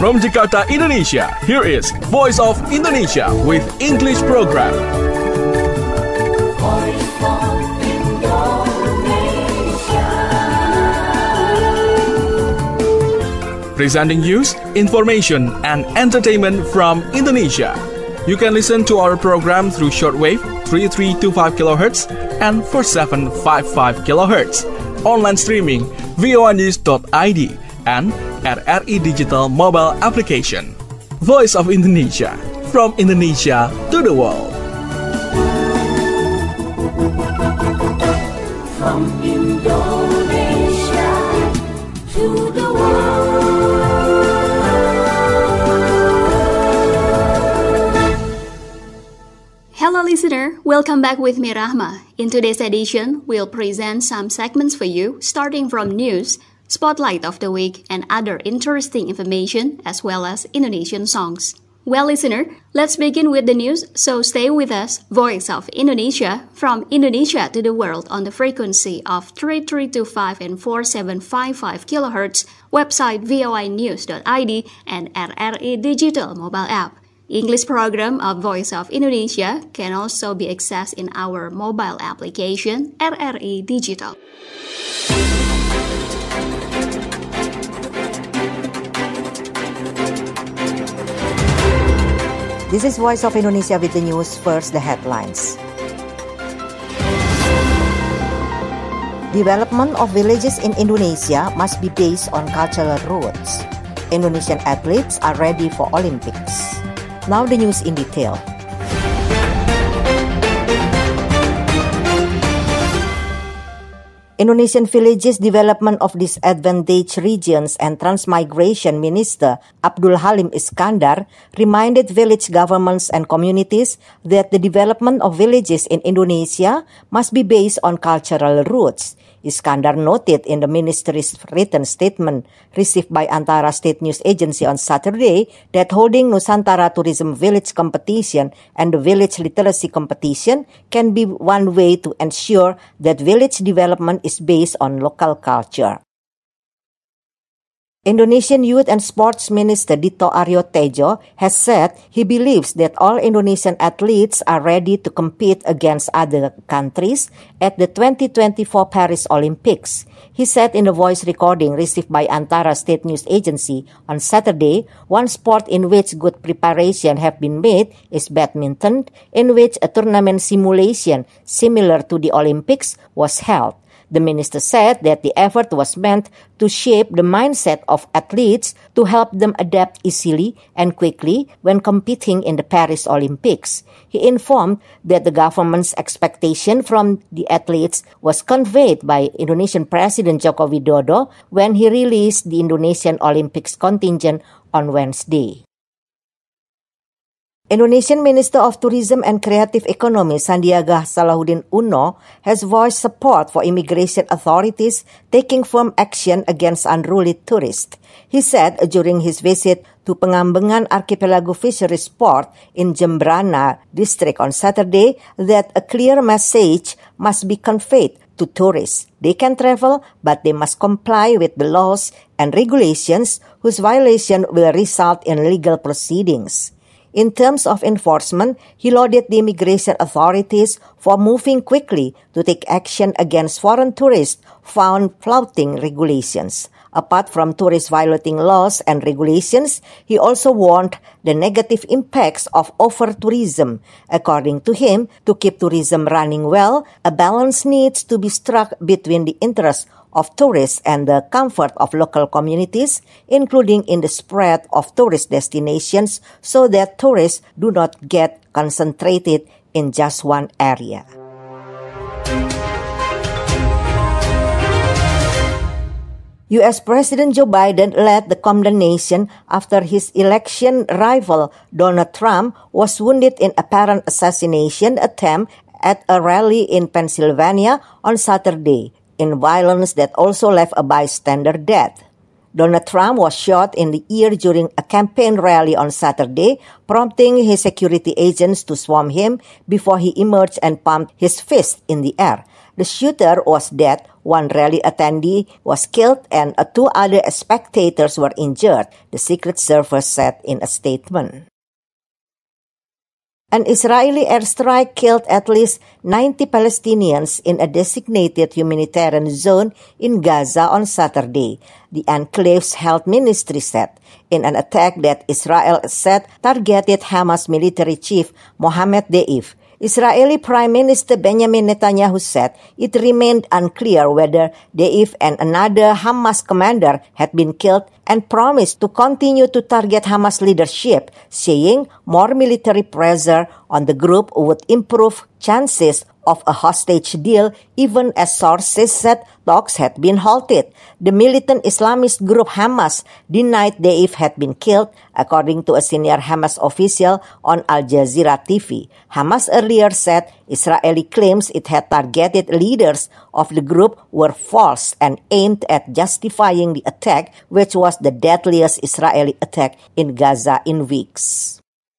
From Jakarta, Indonesia, here is Voice of Indonesia with English program. Voice of Indonesia. Presenting news, information, and entertainment from Indonesia. You can listen to our program through shortwave 3325 kHz and 4755 kHz. Online streaming voanews.id and RRI Digital mobile application. Voice of Indonesia, from Indonesia to the world. From Indonesia to the world. Hello listener, welcome back with me Rahma. In today's edition, we'll present some segments for you, starting from news, spotlight of the week, and other interesting information, as well as Indonesian songs. Well listener, let's begin with the news, so stay with us, Voice of Indonesia, from Indonesia to the world on the frequency of 3325 and 4755 kHz, website voanews.id, and RRI Digital mobile app. English program of Voice of Indonesia can also be accessed in our mobile application RRI Digital. This is Voice of Indonesia with the news. First, the headlines. Development of villages in Indonesia must be based on cultural roots. Indonesian athletes are ready for Olympics. Now the news in detail. Indonesian Villages Development of Disadvantaged Regions and Transmigration Minister Abdul Halim Iskandar reminded village governments and communities that the development of villages in Indonesia must be based on cultural roots. Iskandar noted in the ministry's written statement received by Antara State News Agency on Saturday that holding Nusantara Tourism Village Competition and the Village Literacy Competition can be one way to ensure that village development is based on local culture. Indonesian Youth and Sports Minister Dito Aryo Tejo has said he believes that all Indonesian athletes are ready to compete against other countries at the 2024 Paris Olympics. He said in a voice recording received by Antara State News Agency on Saturday, one sport in which good preparation have been made is badminton, in which a tournament simulation similar to the Olympics was held. The minister said that the effort was meant to shape the mindset of athletes to help them adapt easily and quickly when competing in the Paris Olympics. He informed that the government's expectation from the athletes was conveyed by Indonesian President Joko Widodo when he released the Indonesian Olympics contingent on Wednesday. Indonesian Minister of Tourism and Creative Economy Sandiaga Salahuddin Uno has voiced support for immigration authorities taking firm action against unruly tourists. He said during his visit to Pengambengan Archipelago Fisheries Port in Jembrana district on Saturday that a clear message must be conveyed to tourists. They can travel, but they must comply with the laws and regulations whose violation will result in legal proceedings. In terms of enforcement, he lauded the immigration authorities for moving quickly to take action against foreign tourists found flouting regulations. Apart from tourists violating laws and regulations, he also warned the negative impacts of over-tourism. According to him, to keep tourism running well, a balance needs to be struck between the interests of tourists and the comfort of local communities, including in the spread of tourist destinations so that tourists do not get concentrated in just one area. U.S. President Joe Biden led the condemnation after his election rival Donald Trump was wounded in apparent assassination attempt at a rally in Pennsylvania on Saturday, in violence that also left a bystander dead. Donald Trump was shot in the ear during a campaign rally on Saturday, prompting his security agents to swarm him before he emerged and pumped his fist in the air. The shooter was dead, one rally attendee was killed, and 2 other spectators were injured, the Secret Service said in a statement. An Israeli airstrike killed at least 90 Palestinians in a designated humanitarian zone in Gaza on Saturday, the Enclave's health ministry said, in an attack that Israel said targeted Hamas military chief Mohammed Deif. Israeli Prime Minister Benjamin Netanyahu said it remained unclear whether Deif and another Hamas commander had been killed and promised to continue to target Hamas leadership, saying more military pressure on the group would improve chances of a hostage deal, even as sources said talks had been halted. The militant Islamist group Hamas denied Deif had been killed, according to a senior Hamas official on Al Jazeera TV. Hamas earlier said Israeli claims it had targeted leaders of the group were false and aimed at justifying the attack, which was the deadliest Israeli attack in Gaza in weeks.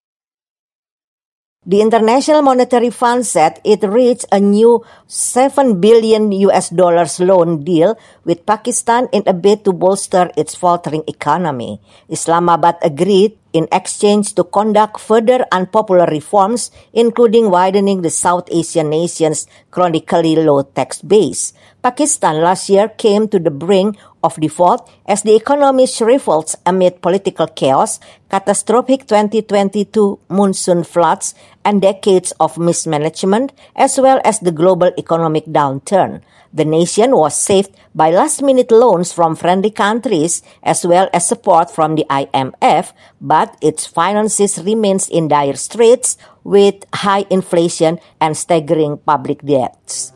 The International Monetary Fund said it reached a new $7 billion loan deal with Pakistan in a bid to bolster its faltering economy. Islamabad agreed in exchange to conduct further unpopular reforms, including widening the South Asian nation's chronically low tax base. Pakistan last year came to the brink of default as the economy shrivels amid political chaos, catastrophic 2022 monsoon floods, and decades of mismanagement, as well as the global economic downturn. The nation was saved by last-minute loans from friendly countries as well as support from the IMF, but its finances remains in dire straits with high inflation and staggering public debts.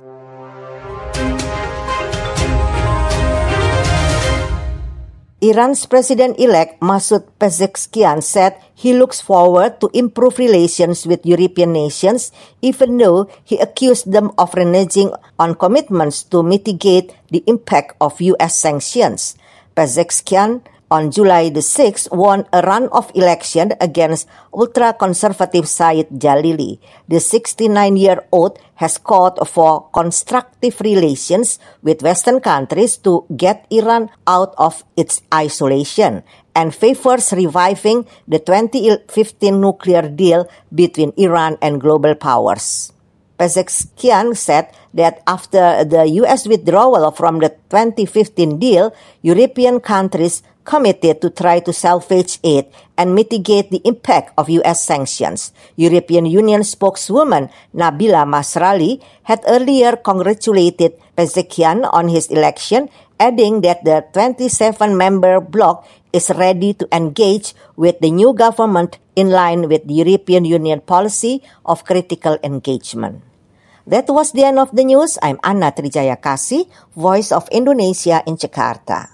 Iran's president-elect Masoud Pezeshkian said he looks forward to improve relations with European nations, even though he accused them of reneging on commitments to mitigate the impact of U.S. sanctions. Pezeshkian on July the 6th won a runoff election against ultra-conservative Saeed Jalili. The 69-year-old has called for constructive relations with Western countries to get Iran out of its isolation and favors reviving the 2015 nuclear deal between Iran and global powers. Pezeshkian said that after the U.S. withdrawal from the 2015 deal, European countries committed to try to salvage it and mitigate the impact of U.S. sanctions. European Union spokeswoman Nabila Masrali had earlier congratulated Pezeshkian on his election, adding that the 27-member bloc is ready to engage with the new government in line with the European Union policy of critical engagement. That was the end of the news. I'm Anna Trijaya Kasih, Voice of Indonesia in Jakarta.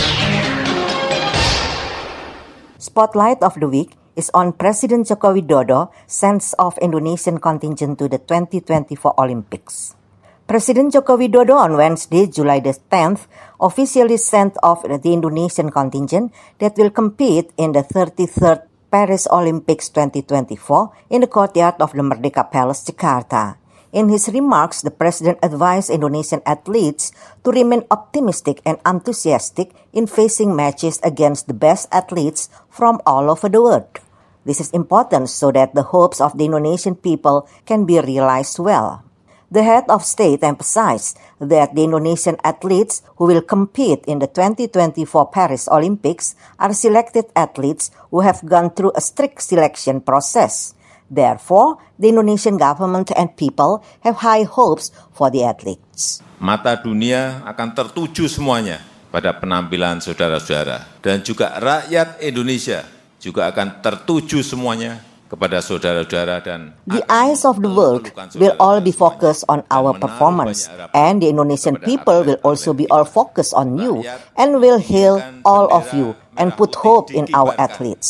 Spotlight of the week is on President Joko Widodo sends off Indonesian contingent to the 2024 Olympics. President Joko Widodo on Wednesday, July the 10th, officially sent off the Indonesian contingent that will compete in the 33rd Paris Olympics 2024 in the courtyard of the Merdeka Palace, Jakarta. In his remarks, the president advised Indonesian athletes to remain optimistic and enthusiastic in facing matches against the best athletes from all over the world. This is important so that the hopes of the Indonesian people can be realized well. The head of state emphasized that the Indonesian athletes who will compete in the 2024 Paris Olympics are selected athletes who have gone through a strict selection process. Therefore, the Indonesian government and people have high hopes for the athletes. Mata dunia akan tertuju semuanya pada penampilan saudara-saudara. Dan juga rakyat Indonesia juga akan tertuju semuanya kepada saudara-saudara dan the eyes of the world will all be focused on our performance, and the Indonesian people will also be all focused on you and will hail all of you and put hope in our athletes.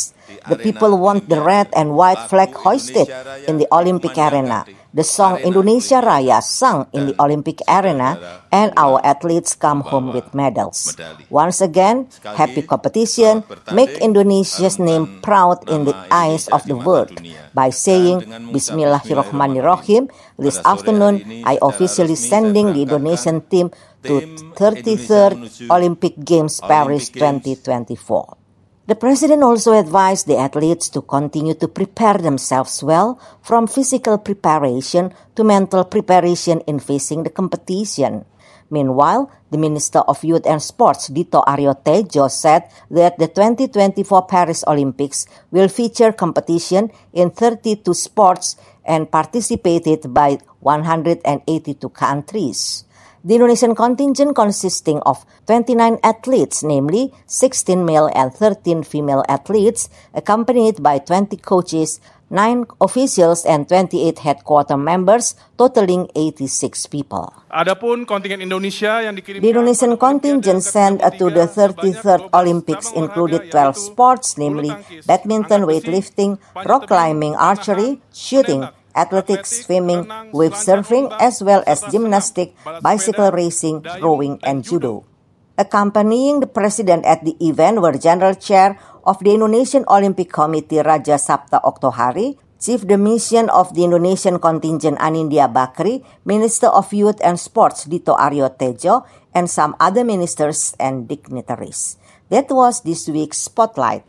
The people want the red and white flag hoisted in the Olympic arena, the song Indonesia Raya sung in the Olympic arena, and our athletes come home with medals. Once again, happy competition, make Indonesia's name proud in the eyes of the world by saying Bismillahirrahmanirrahim. This afternoon, I officially sending the Indonesian team to 33rd Olympic Games Paris 2024. The president also advised the athletes to continue to prepare themselves well, from physical preparation to mental preparation in facing the competition. Meanwhile, the Minister of Youth and Sports, Dito Aryo Tejo, said that the 2024 Paris Olympics will feature competition in 32 sports and participated by 182 countries. The Indonesian contingent consisting of 29 athletes, namely 16 male and 13 female athletes, accompanied by 20 coaches, 9 officials, and 28 headquarter members, totaling 86 people. Adapun kontingen Indonesia yang dikirimkan The Indonesian contingent sent to the 33rd Olympics included 12 sports, namely badminton, weightlifting, rock climbing, archery, shooting, athletics, swimming, wave surfing, as well as gymnastics, bicycle racing, rowing, and judo. Accompanying the president at the event were General Chair of the Indonesian Olympic Committee Raja Sabta Oktohari, Chief de Mission of the Indonesian contingent Anindya Bakri, Minister of Youth and Sports Dito Aryo Tejo, and some other ministers and dignitaries. That was this week's Spotlight.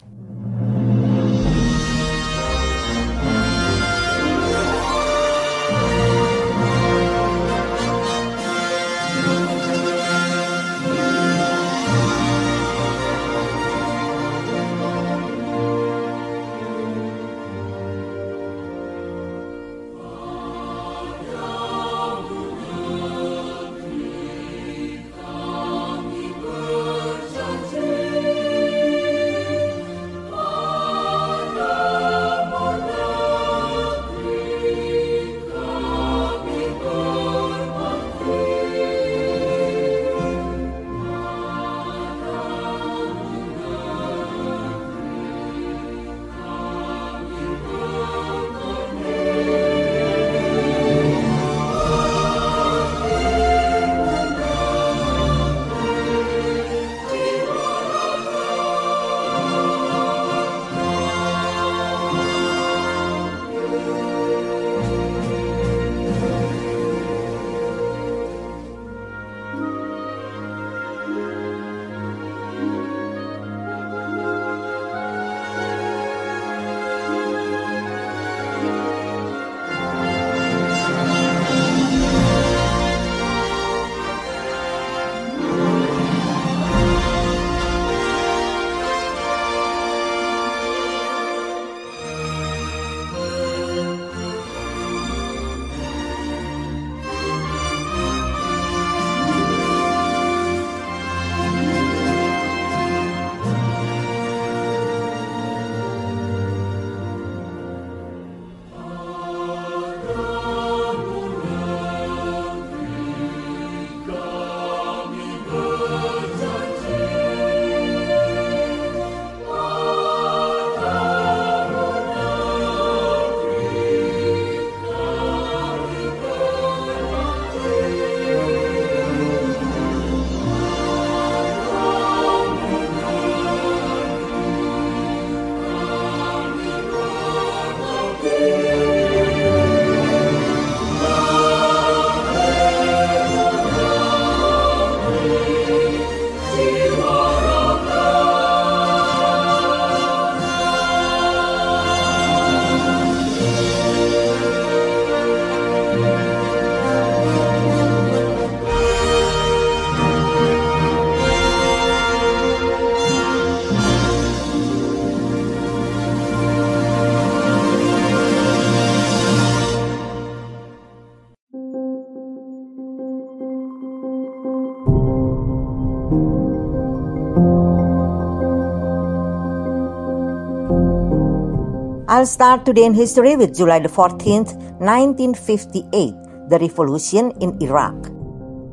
I'll start today in history with July the 14th, 1958, the revolution in Iraq.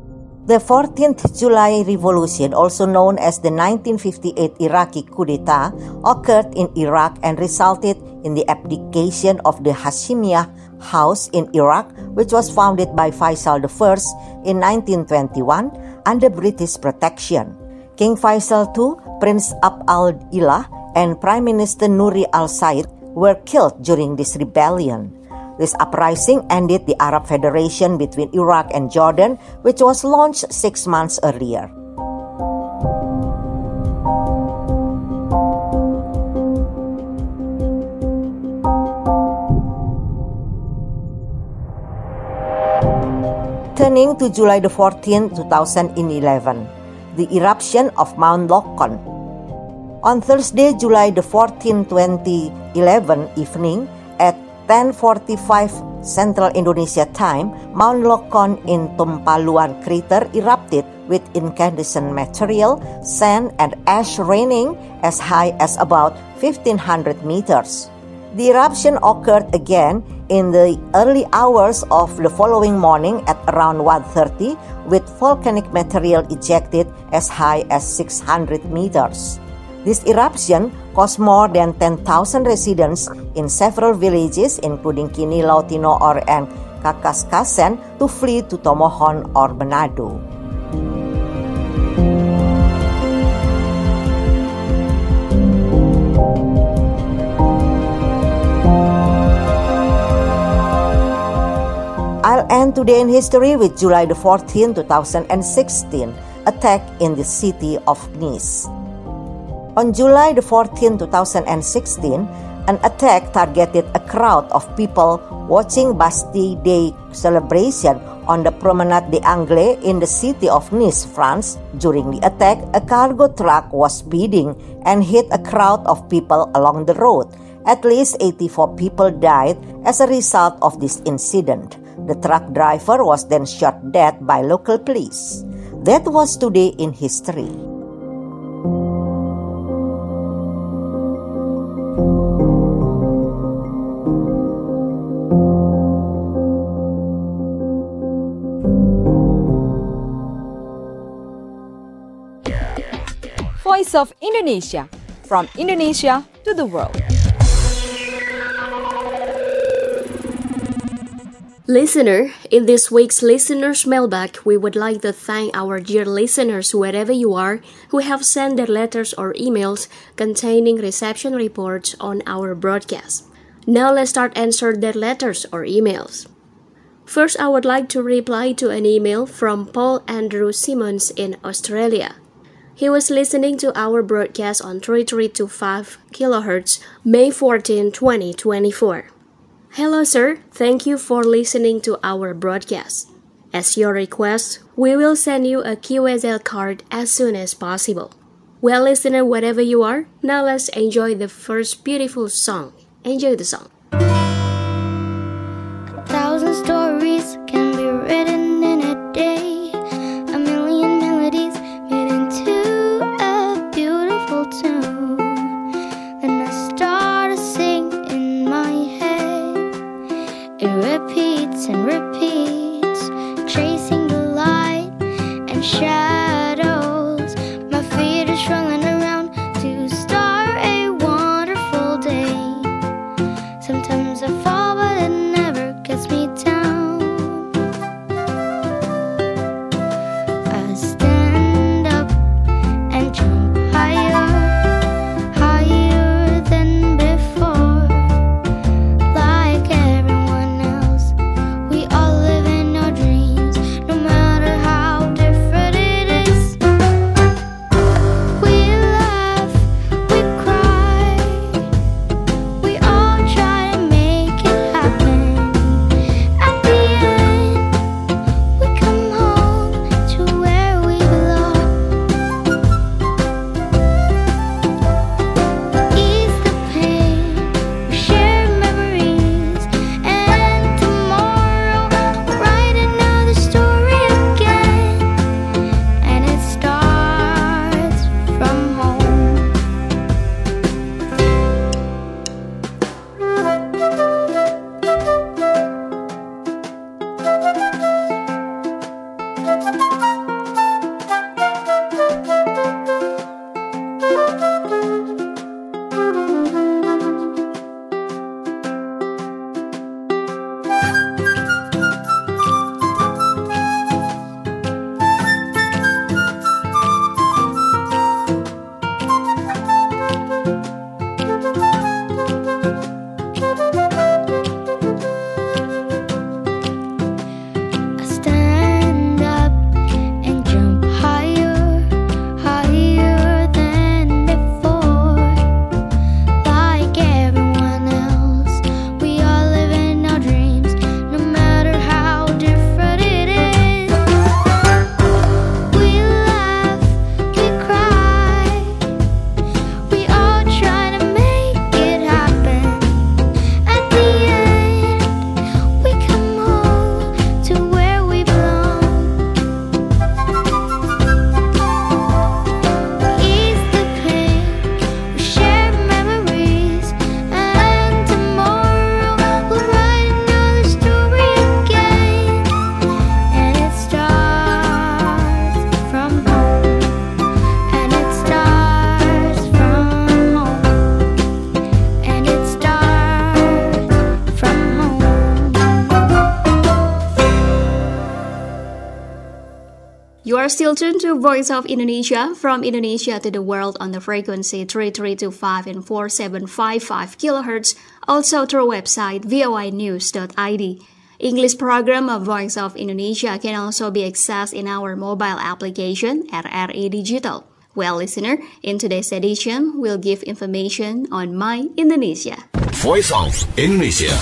The 14th July Revolution, also known as the 1958 Iraqi coup d'etat, occurred in Iraq and resulted in the abdication of the Hashemiyah House in Iraq, which was founded by Faisal I in 1921 under British protection. King Faisal II, Prince Abd al-Ilah, and Prime Minister Nouri al-Said were killed during this rebellion. This uprising ended the Arab Federation between Iraq and Jordan, which was launched 6 months earlier. Turning to July the 14th, 2011, the eruption of Mount Lokon. On Thursday, July the 14th, 2011 evening at 10:45 Central Indonesia time, Mount Lokon in Tumpaluan crater erupted with incandescent material, sand, and ash raining as high as about 1,500 meters. The eruption occurred again in the early hours of the following morning at around 1:30, with volcanic material ejected as high as 600 meters. This eruption caused more than 10,000 residents in several villages, including Kinilau, Tinoor, and Kakaskasen, to flee to Tomohon or Manado. I'll end today in history with July the 14th, 2016, attack in the city of Nice. On July the 14th, 2016, an attack targeted a crowd of people watching Bastille Day celebration on the Promenade des Anglais in the city of Nice, France. During the attack, a cargo truck was speeding and hit a crowd of people along the road. At least 84 people died as a result of this incident. The truck driver was then shot dead by local police. That was today in history. Voice of Indonesia, from Indonesia to the world. Listener, in this week's Listener's Mailbag, we would like to thank our dear listeners wherever you are who have sent their letters or emails containing reception reports on our broadcast. Now let's start answer their letters or emails. First, I would like to reply to an email from Paul Andrew Simmons in Australia. He was listening to our broadcast on 3325 kHz, May 14, 2024. Hello, sir. Thank you for listening to our broadcast. As your request, we will send you a QSL card as soon as possible. Well, listener, wherever you are, now let's enjoy the first beautiful song. Enjoy the song. 1,000 stories can be written in a day. 1,000,000 melodies made into a beautiful tune. Then I start to sing in my head. It repeats and repeats, tracing the light and shadows. My feet are strolling around to start a wonderful day. Sometimes I fall, but it never gets me down. I stand up and jump higher, higher than before. Like everyone else, we all You are still tuned to Voice of Indonesia, from Indonesia to the world on the frequency 3325 and 4755 kHz, also through website voinews.id. English program of Voice of Indonesia can also be accessed in our mobile application RRI Digital. Well, listener, in today's edition, we'll give information on My Indonesia. Voice of Indonesia.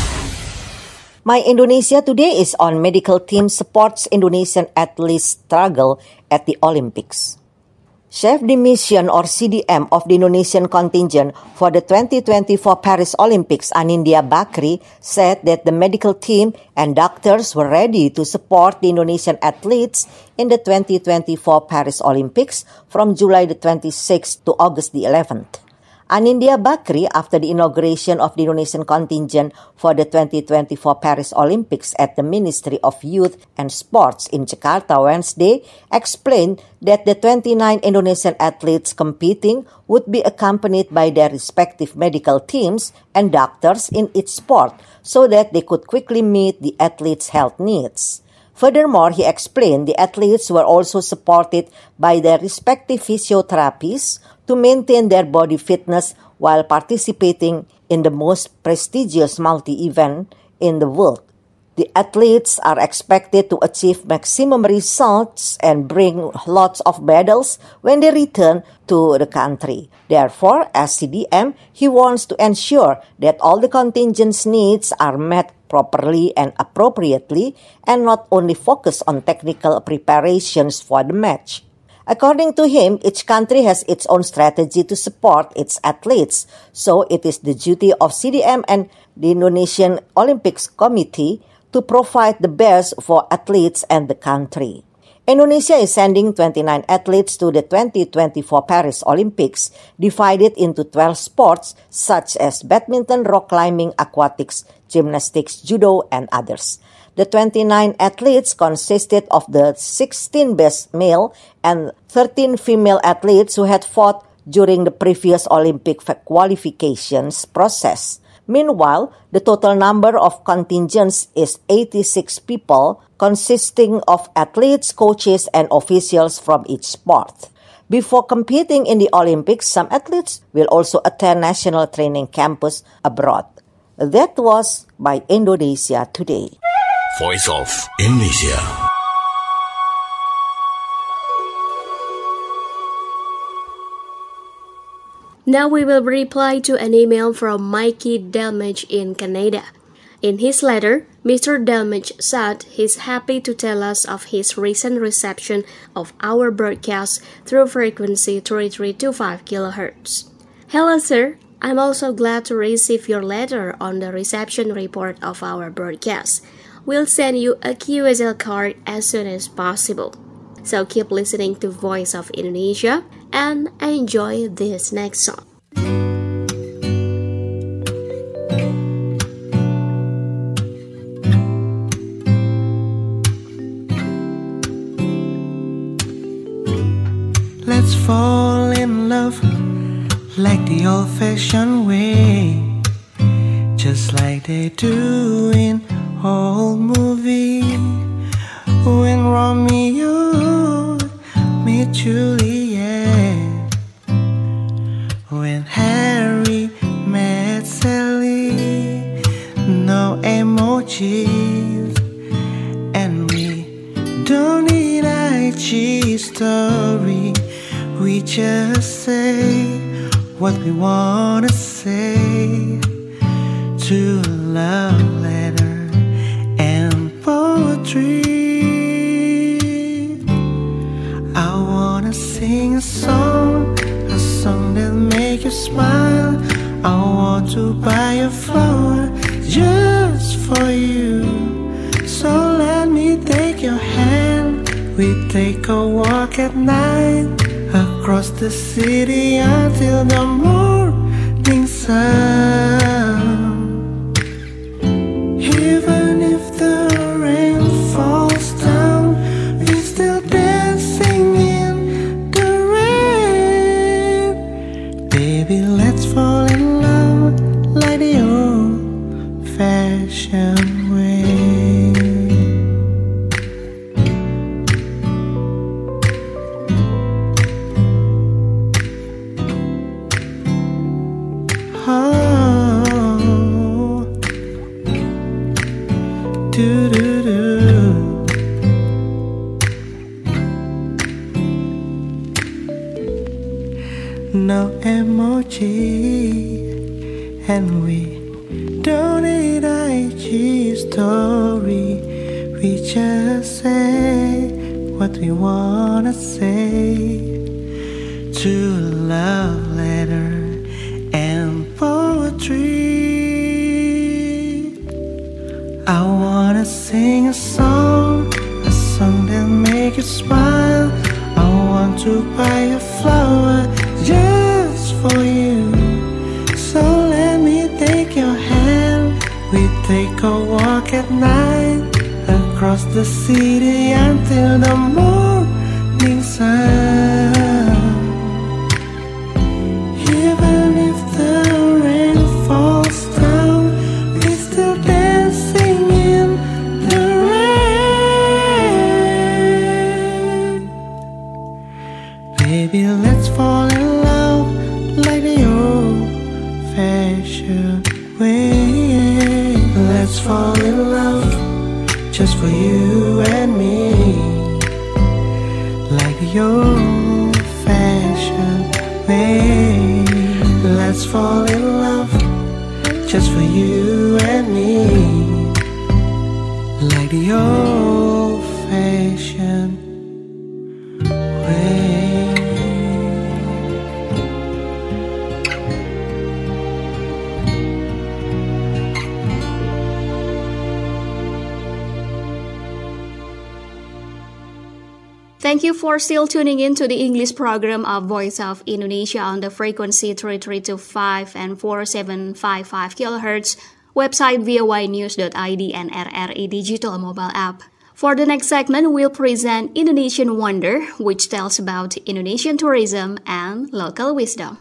My Indonesia today is on medical team supports Indonesian athletes struggle at the Olympics. Chef de Mission or CDM of the Indonesian contingent for the 2024 Paris Olympics, Anindya Bakri, said that the medical team and doctors were ready to support the Indonesian athletes in the 2024 Paris Olympics from July the 26th to August the 11th. Anindya Bakri, after the inauguration of the Indonesian contingent for the 2024 Paris Olympics at the Ministry of Youth and Sports in Jakarta Wednesday, explained that the 29 Indonesian athletes competing would be accompanied by their respective medical teams and doctors in each sport so that they could quickly meet the athletes' health needs. Furthermore, he explained the athletes were also supported by their respective physiotherapists to maintain their body fitness while participating in the most prestigious multi-event in the world. The athletes are expected to achieve maximum results and bring lots of medals when they return to the country. Therefore, as CDM, he wants to ensure that all the contingent's needs are met properly and appropriately and not only focus on technical preparations for the match. According to him, each country has its own strategy to support its athletes, so it is the duty of CDM and the Indonesian Olympics Committee to provide the best for athletes and the country. Indonesia is sending 29 athletes to the 2024 Paris Olympics, divided into 12 sports such as badminton, rock climbing, aquatics, gymnastics, judo, and others. The 29 athletes consisted of the 16 best male and 13 female athletes who had fought during the previous Olympic qualifications process. Meanwhile, the total number of contingents is 86 people, consisting of athletes, coaches, and officials from each sport. Before competing in the Olympics, some athletes will also attend national training campus abroad. That was by Indonesia Today. Voice of Indonesia. Now we will reply to an email from Mikey Delmage in Canada. In his letter, Mr. Delmage said he's happy to tell us of his recent reception of our broadcast through frequency 3325 kHz. Hello, sir. I'm also glad to receive your letter on the reception report of our broadcast. We'll send you a QSL card as soon as possible. So keep listening to Voice of Indonesia and enjoy this next song. Let's fall in love like the old-fashioned way, just like they do in old movie. When Romeo met Juliet, when Harry met Sally, no emojis, and we don't need IG story. We just say what we wanna say to a love letter and poetry. I wanna sing a song that make you smile. I want to buy a flower just for you. So let me take your hand. We take a walk at night across the city until the morning sun. Even if the rain falls down, we're still dancing in the rain. Baby, let's fall in love like the old-fashioned way. no emoji, and we don't need IG story. We just say what we wanna say. To love letter and poetry. I wanna sing a song that make you smile. I want to buy a flower just for you. So let me take your hand. We take a walk at night across the city until the morning sun. Even if the rain falls down, we still dancing in the rain. Baby, let's fall in love like the old-fashioned way. Let's fall in love just for you and me, like the old-fashioned way. Let's fall in love just for you and me, like the old-fashioned way. Thank you for still tuning in to the English program of Voice of Indonesia on the frequency 3325 and 4755 kHz, website voinews.id and RRI digital mobile app. For the next segment, we'll present Indonesian Wonder, which tells about Indonesian tourism and local wisdom.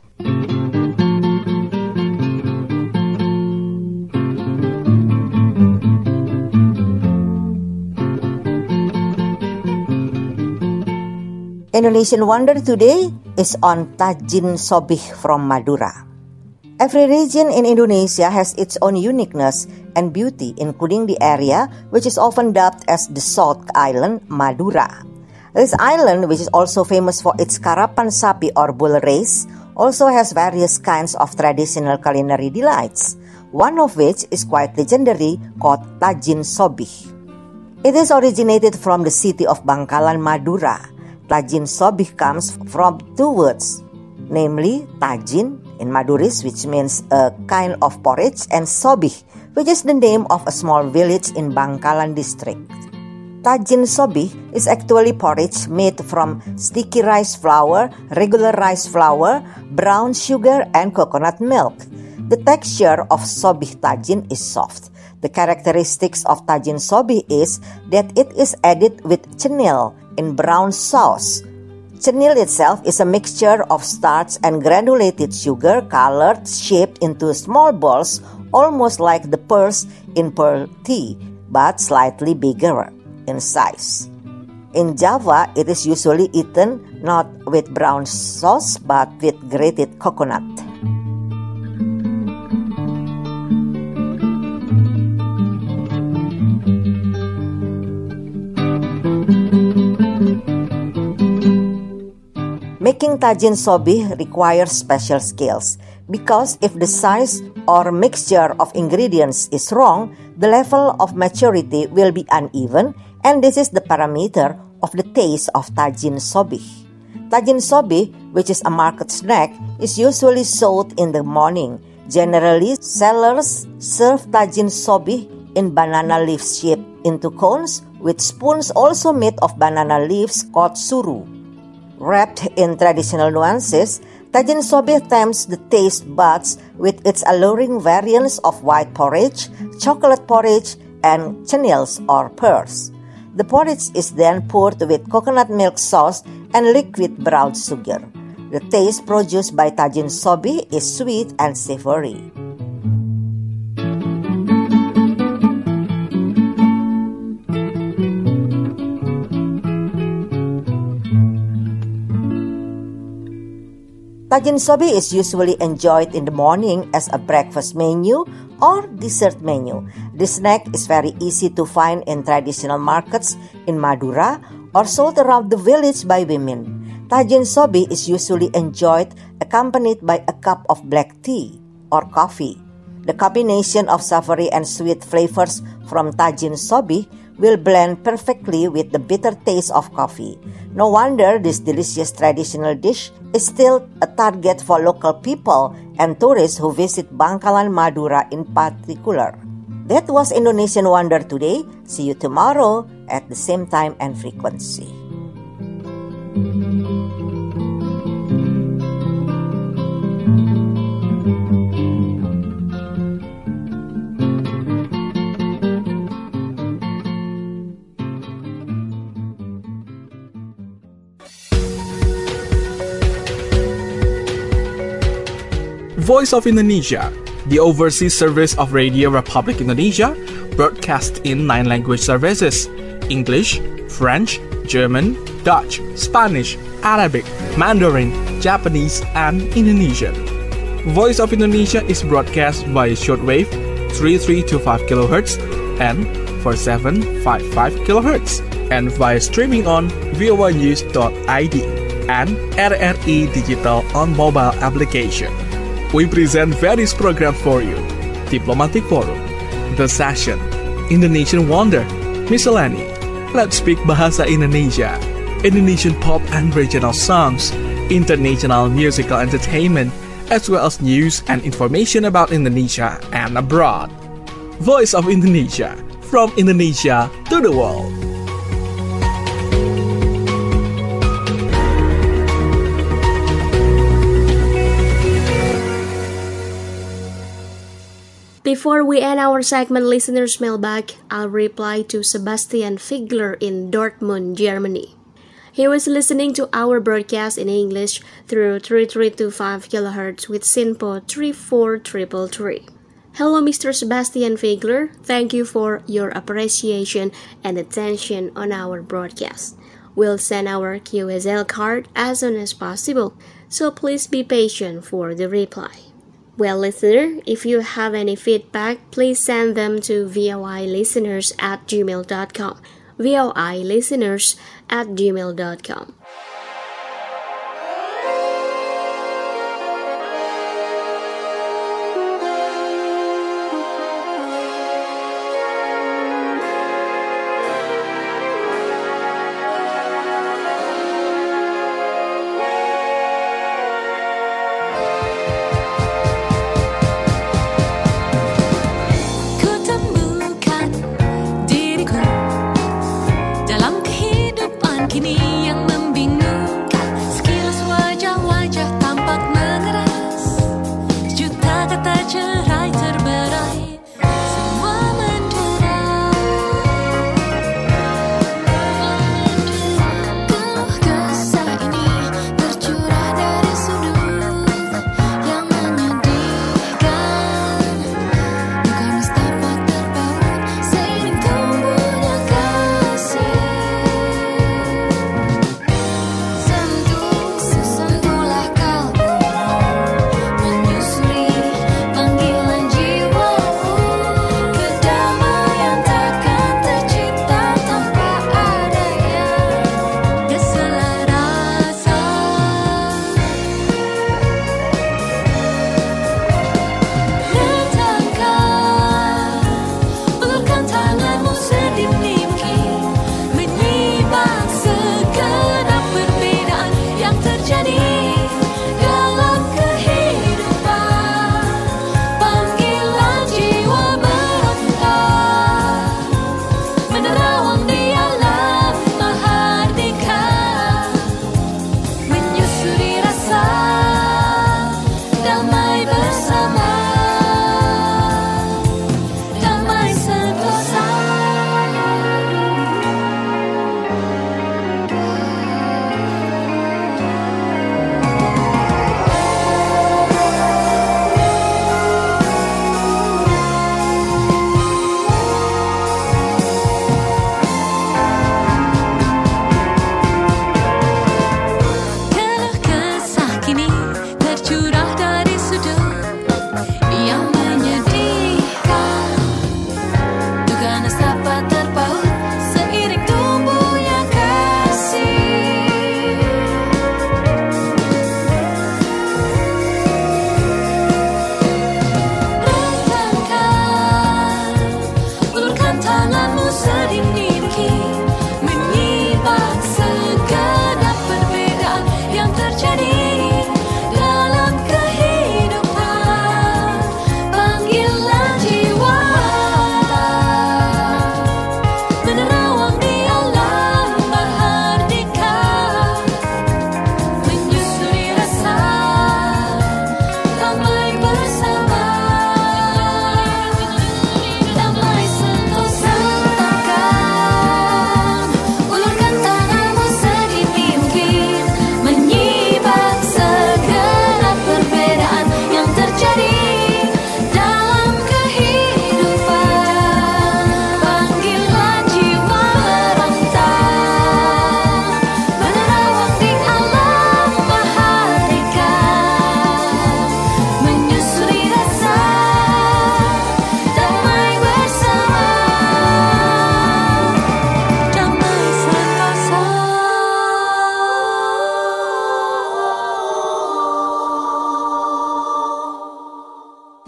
Indonesian Wonder today is on Tajin Sobih from Madura. Every region in Indonesia has its own uniqueness and beauty, including the area which is often dubbed as the Salt Island, Madura. This island, which is also famous for its Karapan Sapi or bull race, also has various kinds of traditional culinary delights, one of which is quite legendary, called Tajin Sobih. It is originated from the city of Bangkalan, Madura. Tajin Sobih comes from two words, namely Tajin in Maduris, which means a kind of porridge, and Sobih, which is the name of a small village in Bangkalan district. Tajin Sobih is actually porridge made from sticky rice flour, regular rice flour, brown sugar, and coconut milk. The texture of Sobih Tajin is soft. The characteristics of Tajin Sobih is that it is added with cenil in brown sauce. Cenil itself is a mixture of starch and granulated sugar colored, shaped into small balls, almost like the pearls in pearl tea, but slightly bigger in size. In Java, it is usually eaten not with brown sauce, but with grated coconut. Making Tajin Sobih requires special skills because if the size or mixture of ingredients is wrong, the level of maturity will be uneven, and this is the parameter of the taste of Tajin Sobih. Tajin Sobih, which is a market snack, is usually sold in the morning. Generally, sellers serve Tajin Sobih in banana leaves shaped into cones with spoons also made of banana leaves called suru. Wrapped in traditional nuances, Tajin Sobih tempts the taste buds with its alluring variants of white porridge, chocolate porridge, and cenils or pearls. The porridge is then poured with coconut milk sauce and liquid brown sugar. The taste produced by Tajin Sobih is sweet and savory. Tajin Sobih is usually enjoyed in the morning as a breakfast menu or dessert menu. This snack is very easy to find in traditional markets in Madura or sold around the village by women. Tajin sobi is usually enjoyed accompanied by a cup of black tea or coffee. The combination of savory and sweet flavors from tajin sobi will blend perfectly with the bitter taste of coffee. No wonder this delicious traditional dish is still a target for local people and tourists who visit Bangkalan Madura in particular. That was Indonesian Wonder today. See you tomorrow at the same time and frequency. Voice of Indonesia, the overseas service of Radio Republic Indonesia, broadcast in 9 language services: English, French, German, Dutch, Spanish, Arabic, Mandarin, Japanese, and Indonesian. Voice of Indonesia is broadcast via shortwave 3325 kHz and 4755 kHz, and via streaming on voanews.id and RRI Digital on mobile application. We present various programs for you: Diplomatic Forum, The Session, Indonesian Wonder, Miscellany, Let's Speak Bahasa Indonesia, Indonesian pop and regional songs, international musical entertainment, as well as news and information about Indonesia and abroad. Voice of Indonesia, from Indonesia to the world. Before we end our segment Listener's Mailbag, I'll reply to Sebastian Figler in Dortmund, Germany. He was listening to our broadcast in English through 3325 kHz with SINPO 34333. Hello, Mr. Sebastian Figler. Thank you for your appreciation and attention on our broadcast. We'll send our QSL card as soon as possible, so please be patient for the reply. Well, listener, if you have any feedback, please send them to voilisteners@gmail.com. voilisteners@gmail.com. Dalam kehidupan kini yang membingungkan.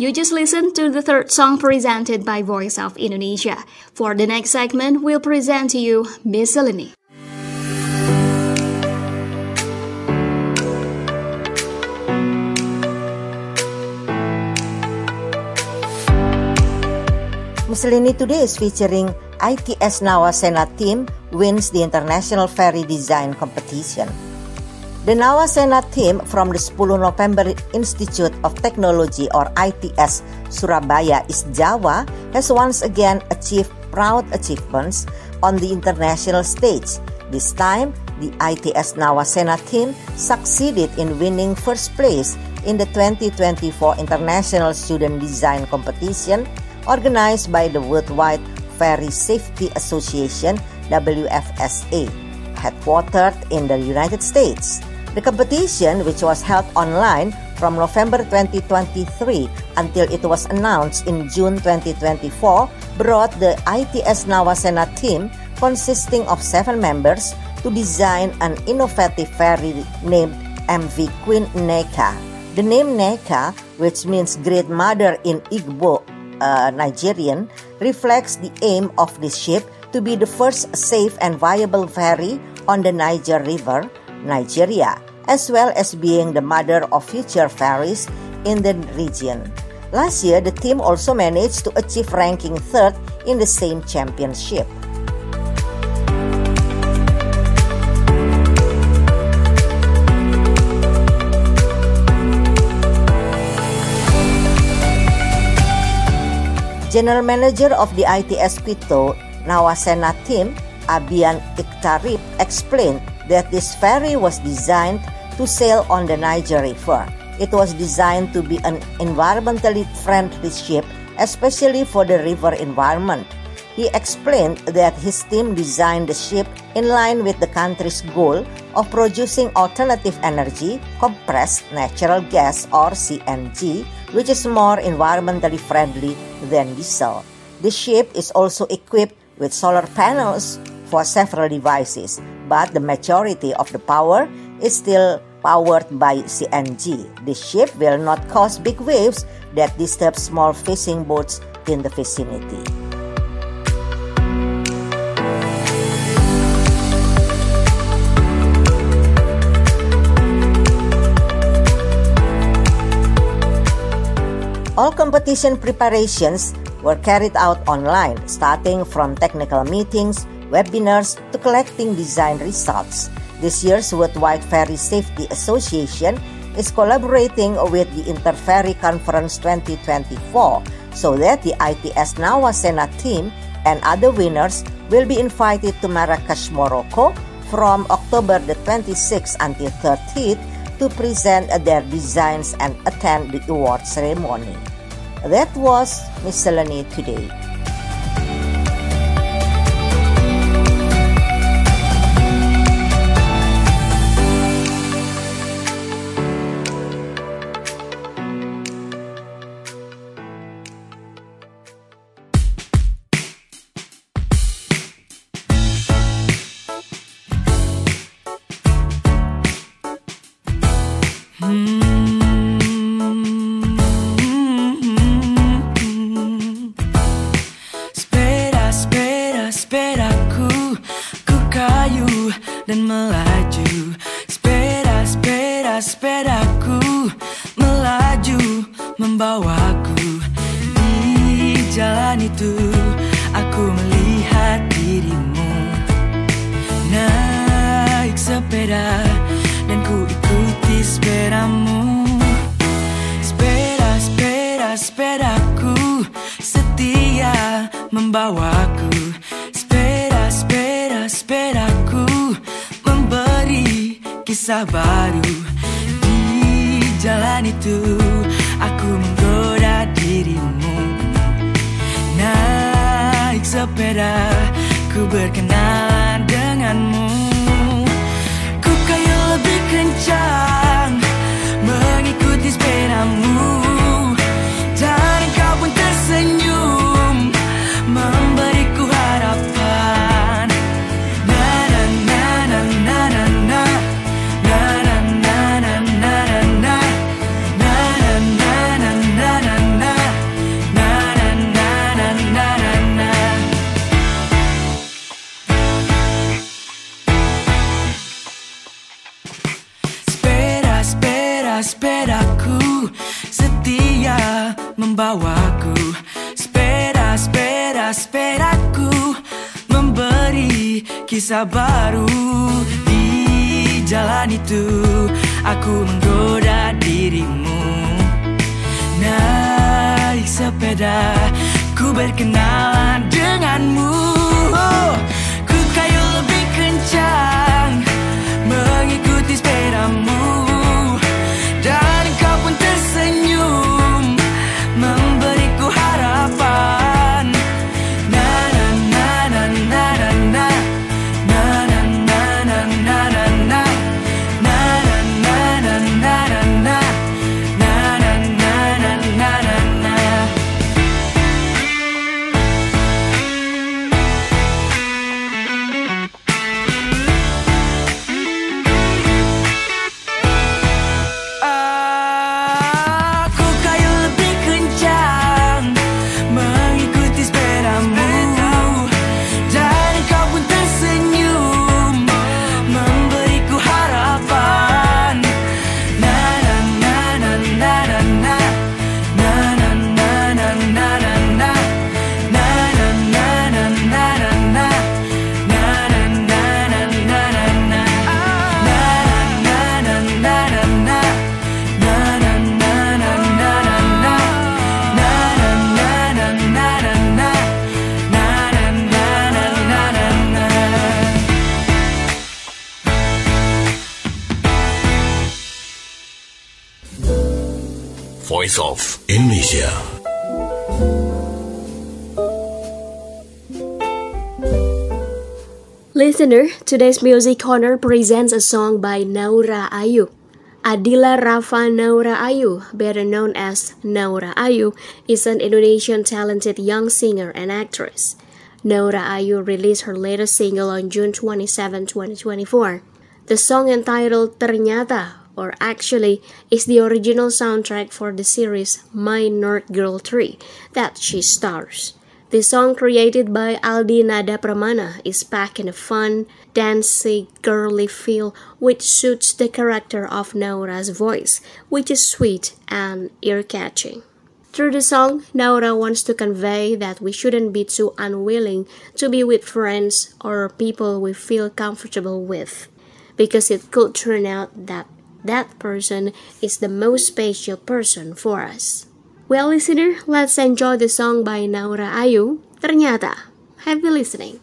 You just listened to the third song presented by Voice of Indonesia. For the next segment, we'll present to you Miscellany. Miscellany today is featuring ITS Nawasena team wins the International Ferry Design Competition. The Nawasena team from the 10 November Institute of Technology or ITS Surabaya East Java has once again achieved proud achievements on the international stage. This time, the ITS Nawasena team succeeded in winning first place in the 2024 International Student Design Competition organized by the Worldwide Ferry Safety Association WFSA, headquartered in the United States. The competition, which was held online from November 2023 until it was announced in June 2024, brought the ITS Nawasena team, consisting of 7 members, to design an innovative ferry named MV Queen Nneka. The name Nneka, which means Great Mother in Igbo, Nigerian, reflects the aim of this ship to be the first safe and viable ferry on the Niger River, Nigeria, as well as being the mother of future ferries in the region. Last year, the team also managed to achieve ranking 3rd in the same championship. General Manager of the ITS Quito Nawasena team, Abian Iktarip, explained that this ferry was designed to sail on the Niger River. It was designed to be an environmentally friendly ship, especially for the river environment. He explained that his team designed the ship in line with the country's goal of producing alternative energy, compressed natural gas or CNG, which is more environmentally friendly than diesel. The ship is also equipped with solar panels for several devices, but the majority of the power is still powered by CNG. The ship will not cause big waves that disturb small fishing boats in the vicinity. All competition preparations were carried out online, starting from technical meetings, webinars, to collecting design results. This year's Worldwide Ferry Safety Association is collaborating with the Interferry Conference 2024 so that the ITS Nawasena team and other winners will be invited to Marrakesh, Morocco from October the 26th until 30th to present their designs and attend the award ceremony. That was Miscellany today. Dan melaju, sepedaku melaju, membawaku. Di jalan itu aku melihat dirimu naik sepeda, dan ku ikuti sepedamu. Sepedaku setia membawaku. Sepedaku memberi kisah baru. Di jalan itu aku menggoda dirimu. Naik sepeda, ku berkenalan denganmu. Ku kayu lebih kencang mengikuti sepedamu, dan kau pun tersenyum memberiku harapan. Na Sepeda-sepedaku setia membawaku. Sepeda-sepedaku memberi kisah baru. Di jalan itu aku menggoda dirimu. Naik sepeda ku berkenalan denganmu. Ku kayu lebih kencang mengikuti sepedamu. Dan kau pun tersenyum memberiku harapan. Na na na na na na na. Na na na na na na na. Na na na na na na na. Na na na na na na na. Aku kayu lebih kencang mengikuti sepedamu. Dan kau pun tersenyum memberiku harapan. Na na na na na na na. Na na na na na na na. Na na na na na na na. Na na na na na na na. Na na na na na na. Na na na na na na. Na na na na na na na. Na na na na na na. Voice of Indonesia. Listener, today's Music Corner presents a song by Naura Ayu. Adila Rafa Naura Ayu, better known as Naura Ayu, is an Indonesian talented young singer and actress. Naura Ayu released her latest single on June 27, 2024. The song entitled Ternyata, or actually is the original soundtrack for the series My North Girl 3 that she stars. The song, created by Aldi Nada Pramana, is packed in a fun, dancey, girly feel which suits the character of Naura's voice, which is sweet and ear-catching. Through the song, Naura wants to convey that we shouldn't be too unwilling to be with friends or people we feel comfortable with, because it could turn out that that person is the most special person for us. Well, listener, let's enjoy the song by Naura Ayu, Ternyata. Happy listening.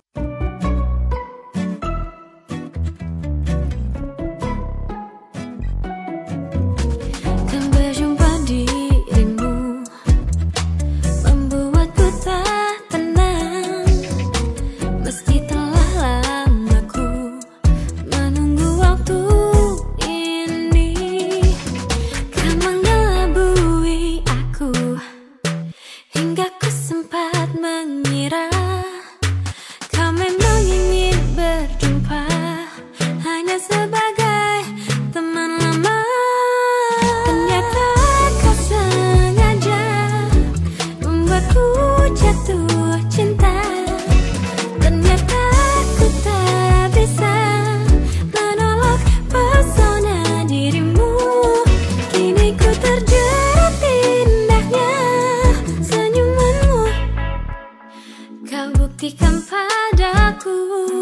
Dan berjumpa dirimu membuatku tak tenang. Meski telah lama ku menunggu waktu ini. Kau mengelabui aku hingga ku sempat mengira kau memang ingin berjumpa hanya sebagai teman lama. Ternyata kau sengaja membuatku jatuh cinta. Ternyata ku tak bisa menolak pesona dirimu. Kini ku terjerat indahnya senyumanmu. Kau buktikan padaku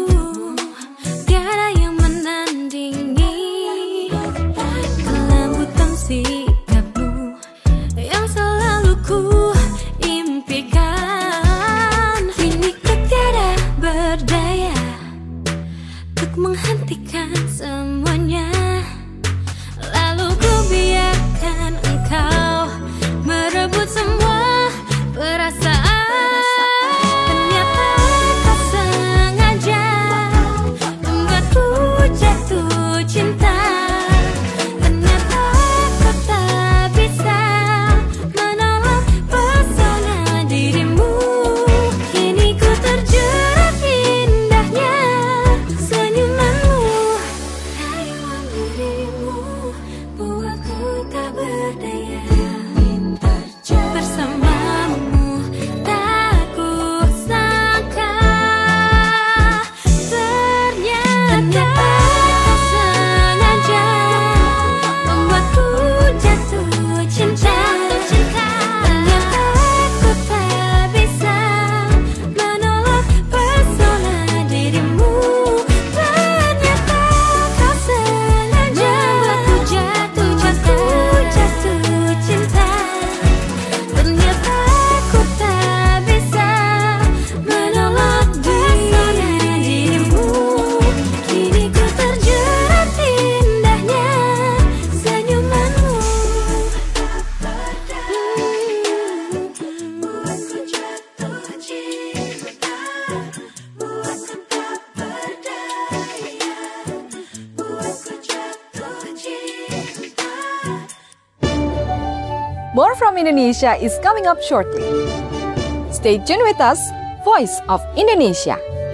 tiada yang menandingi kelembutan sikapmu yang selalu ku impikan. Kini ku tiada berdaya untuk menghentikan semuanya. Lalu ku biarkan engkau merebut semua perasaan. Ternyata kau sengaja membuatku jatuh cinta. Ternyata kau tak bisa menolak pesona dirimu. Kini ku terjerat indahnya senyumanmu. Rayuan dirimu buatku tak berdaya. More from Indonesia is coming up shortly. Stay tuned with us, Voice of Indonesia.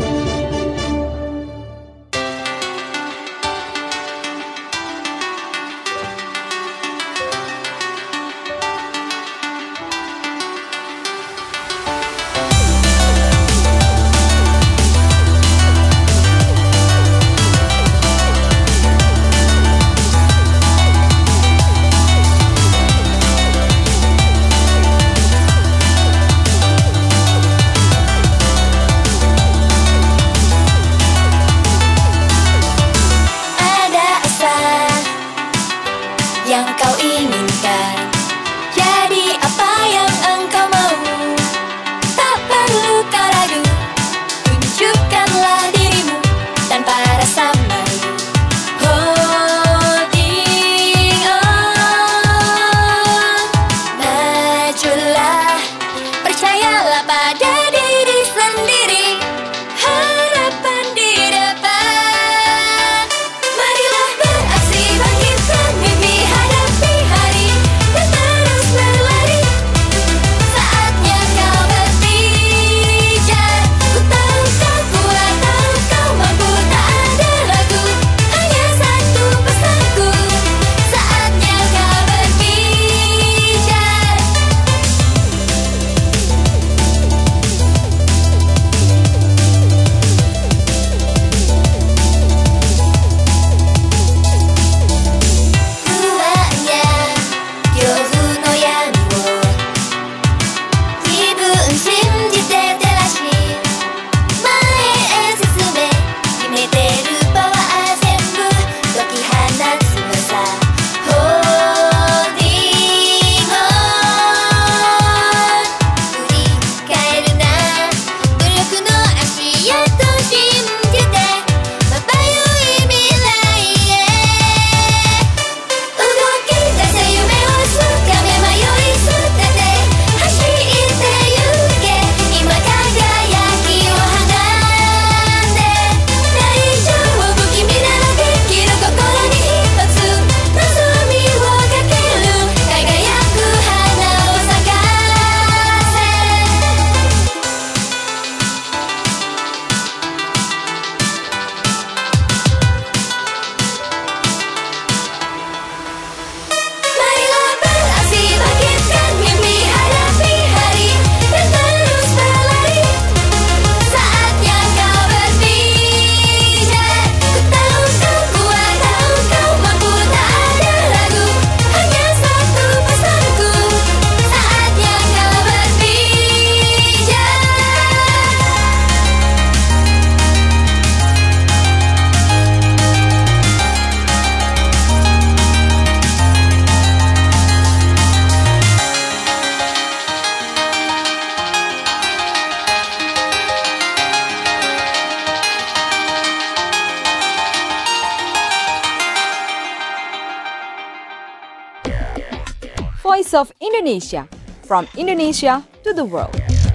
Voice of Indonesia, from Indonesia to the world.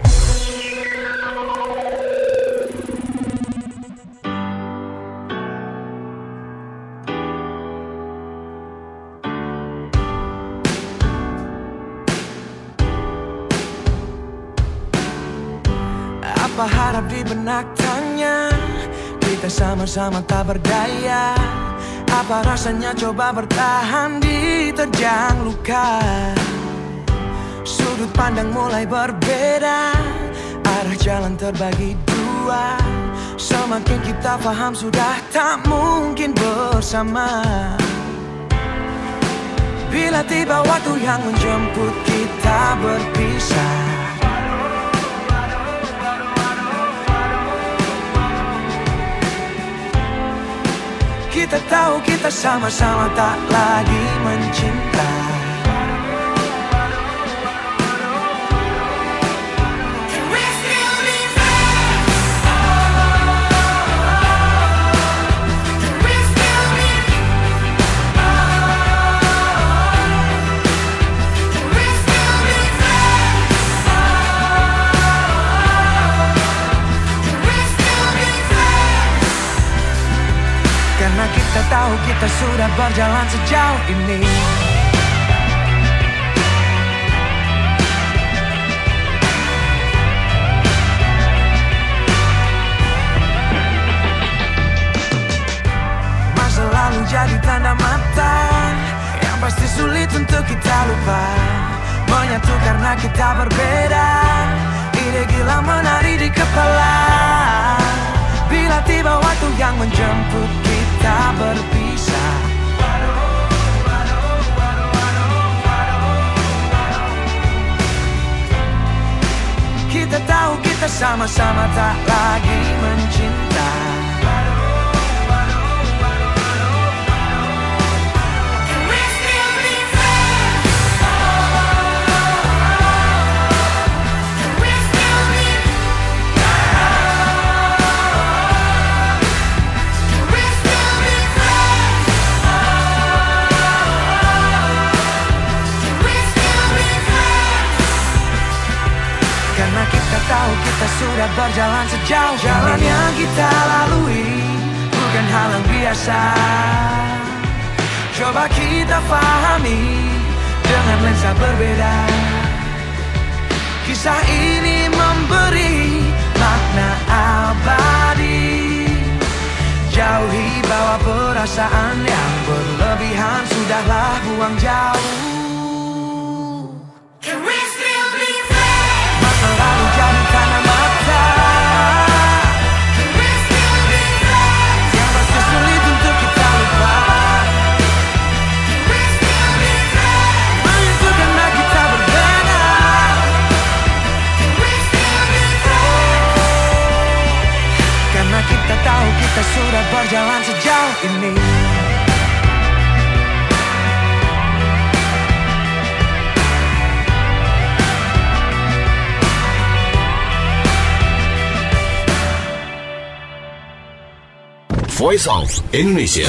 Apa harap di benak tanya, kita sama-sama tak berdaya. Apa rasanya coba bertahan di terjang luka. Sudut pandang mulai berbeda, arah jalan terbagi dua. Semakin kita paham sudah tak mungkin bersama. Bila tiba waktu yang menjemput kita berpisah, kita tahu kita sama-sama tak lagi mencinta. Karena kita tahu kita sudah berjalan sejauh ini. jadi tanda mata yang pasti sulit untuk kita lupa. Menyatu karena kita berbeda, ide gila menari di kepala. Bila tiba waktu yang menjemput kita berpisah, kita tahu kita sama-sama tak lagi mencinta. Tahu kita sudah berjalan sejauh jalan yang kita lalui, bukan hal yang biasa. Coba kita pahami dengan lensa berbeda. Kisah ini memberi makna abadi. Jauhi bawa perasaan yang berlebihan, sudahlah buang jauh. Lalu jadi tanda mata yang pasti sulit untuk kita lupa. Menyatu karena kita berbeda, karena kita tahu kita sudah berjalan sejauh ini. Voice of Indonesia.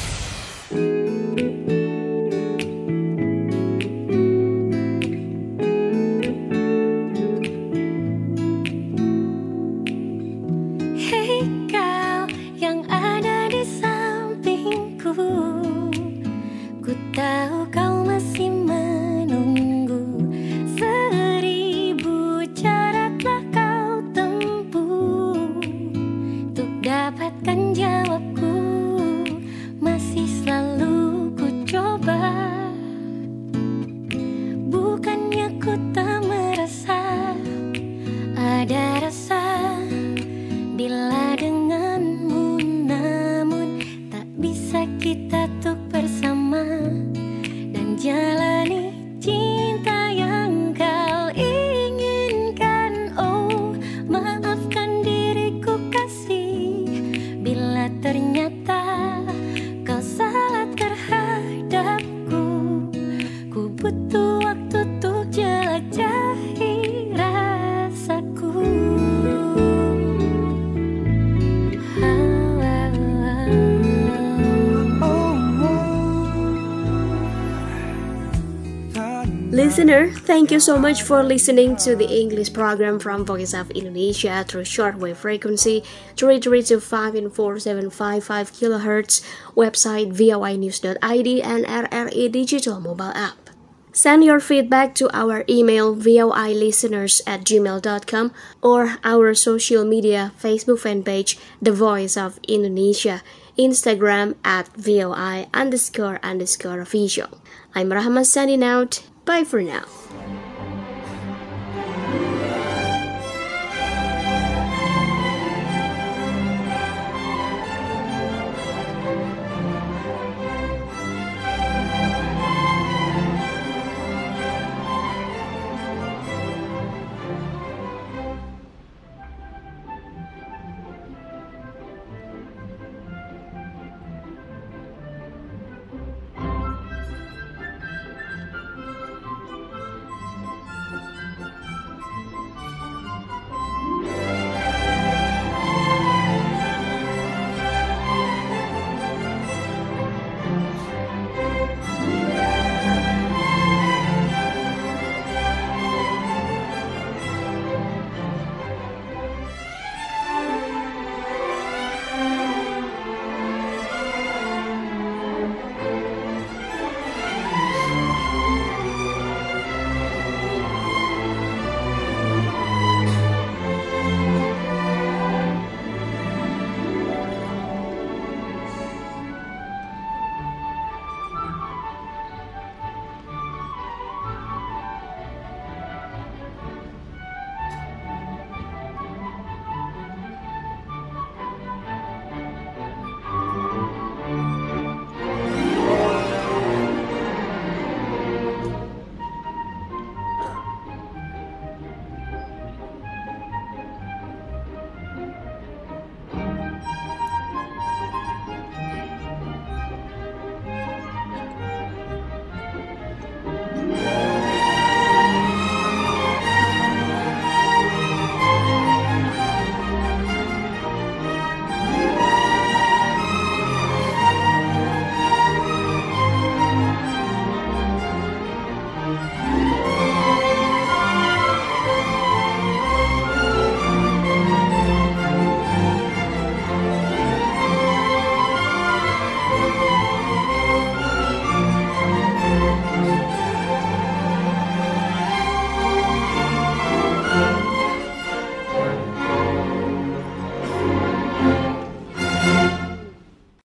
Hey kau yang ada di sampingku, ku tahu kau masih menunggu. 1000 cara telah kau tempuh untuk dapatkan jawabku. Masih selalu ku coba, bukannya ku tak merasa ada rasa bila denganmu, namun tak bisa kita tuk bersama dan jalani cinta yang kau inginkan. Oh, maafkan diriku kasih bila ternyata kau salah terhadapku. Ku butuh waktu untuk jelajahi rasaku. Listener, thank you so much for listening to the English program from Voice of Indonesia through shortwave frequency 3325 and 4755 kHz, website voinews.id and RRI digital mobile app. Send your feedback to our email voilisteners@gmail.com or our social media Facebook fan page The Voice of Indonesia, Instagram @VOI__official. I'm Rahma signing out. Bye for now.